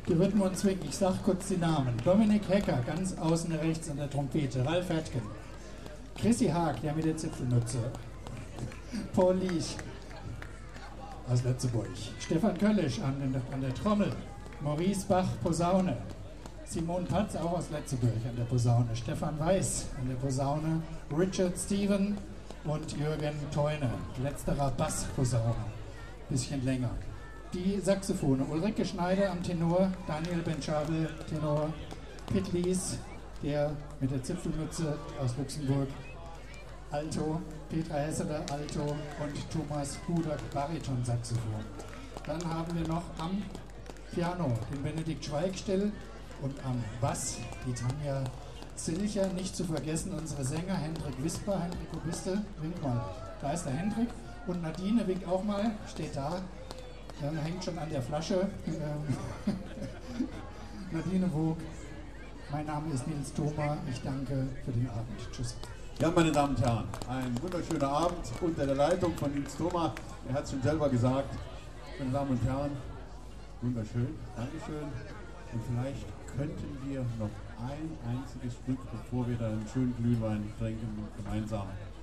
Gewidmen und Zwick, ich sag kurz die Namen. Dominik Hecker, ganz außen rechts an der Trompete. Ralf Hertgen. Chrissy Haag, der mit der Zipfelmütze. Paul Liesch aus Letzeburg. Stefan Köllisch an der Trommel. Maurice Bach, Posaune. Simon Patz, auch aus Letzeburg, an der Posaune. Stefan Weiß an der Posaune. Richard Steven und Jürgen Theune. Letzterer Bassposaune. Bisschen länger. Die Saxophone. Ulrike Schneider am Tenor. Daniel Benschabel, Tenor. Pitt Lies, der mit der Zipfelmütze aus Luxemburg. Alto, Petra Hesseler, Alto und Thomas Hudak, Bariton-Saxophon. Dann haben wir noch am Piano den Benedikt Schweigstill und am Bass die Tanja Zilcher. Nicht zu vergessen unsere Sänger Hendrik Wisper. Hendrik, wo bist du? Wink mal. Da ist der Hendrik. Und Nadine winkt auch mal, steht da. Hängt schon an der Flasche. Nadine Vogt. Mein Name ist Nils Thoma. Ich danke für den Abend. Tschüss. Ja, meine Damen und Herren, ein wunderschöner Abend unter der Leitung von Nils Thoma. Er hat es schon selber gesagt. Meine Damen und Herren, wunderschön, Dankeschön. Und vielleicht könnten wir noch ein einziges Stück, bevor wir dann einen schönen Glühwein trinken, gemeinsam